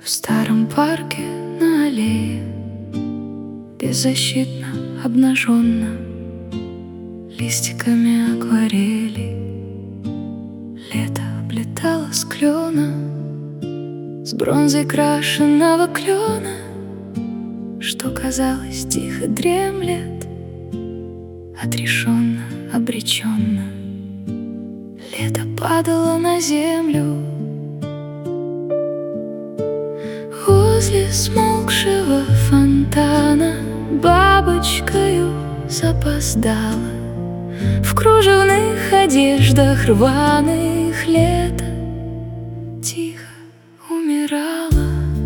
В старом парке на аллее, беззащитно, обнаженно, листиками акварели лето облетало с клена, с бронзой крашеного клена, что, казалось, тихо дремлет, отрешенно, обреченно. Лето падало на землю возле смолкшего фонтана, бабочкою запоздала в кружевных одеждах рваных. Лето тихо умирало.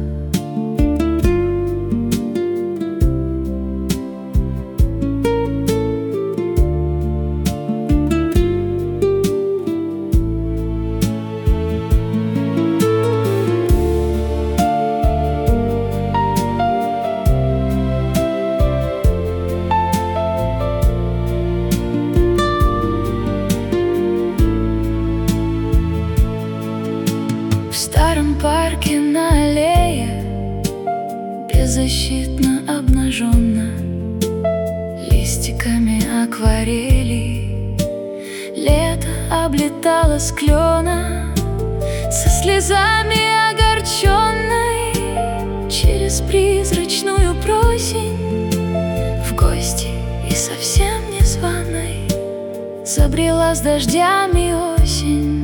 В старом парке на аллее, беззащитно, обнаженно, листиками акварели лето облетало с клена, со слезами огорченной, через призрачную просень в гости и совсем незваной забрела с дождями осень.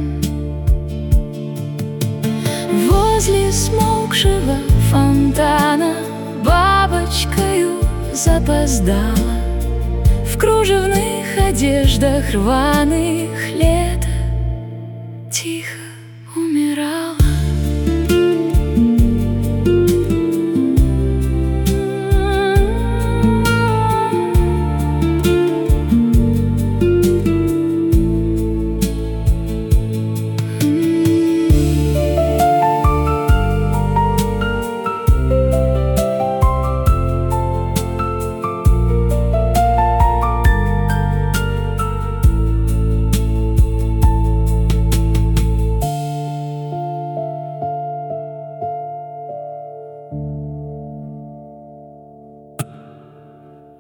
Возле смолкшего фонтана бабочкою запоздала в кружевных одеждах рваных. Лето тихо